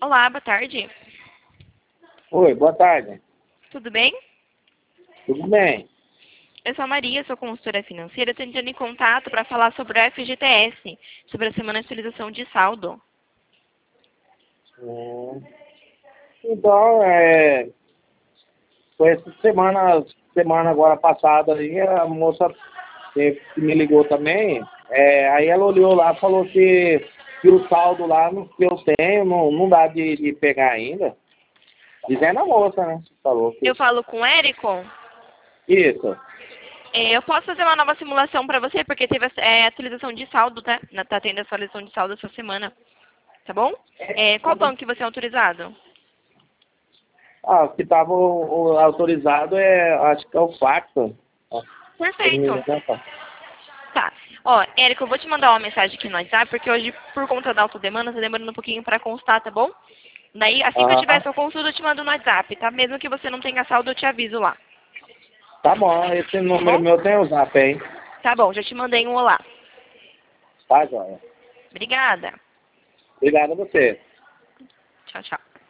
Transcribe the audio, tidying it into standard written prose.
Olá, boa tarde. Oi, boa tarde. Tudo bem? Tudo bem? Eu sou a Maria, sou consultora financeira. Estou entrando em contato para falar sobre o FGTS, sobre a semana de atualização de saldo. Então, foi essa semana agora passada aí, a moça que me ligou também, aí ela olhou lá e falou que o saldo lá que eu tenho não dá de pegar ainda. Dizendo a moça, né? Falou que... Eu falo com o Érico. Isso. Eu posso fazer uma nova simulação para você, porque teve atualização de saldo, tá? Tá tendo atualização de saldo essa semana, tá bom? Qual banco que você é autorizado? O que estava autorizado acho que é o Facto. Perfeito. Tá. Ó, Érico, eu vou te mandar uma mensagem aqui no WhatsApp, porque hoje, por conta da autodemanda, tá demorando um pouquinho para constar, tá bom? Daí, assim que eu tiver sua consulta, eu te mando no WhatsApp, tá? Mesmo que você não tenha saldo, eu te aviso lá. Tá bom, esse número meu tem o Zap, hein? Tá bom, já te mandei um olá. Tá, joia. Obrigada. Obrigado a você. Tchau, tchau.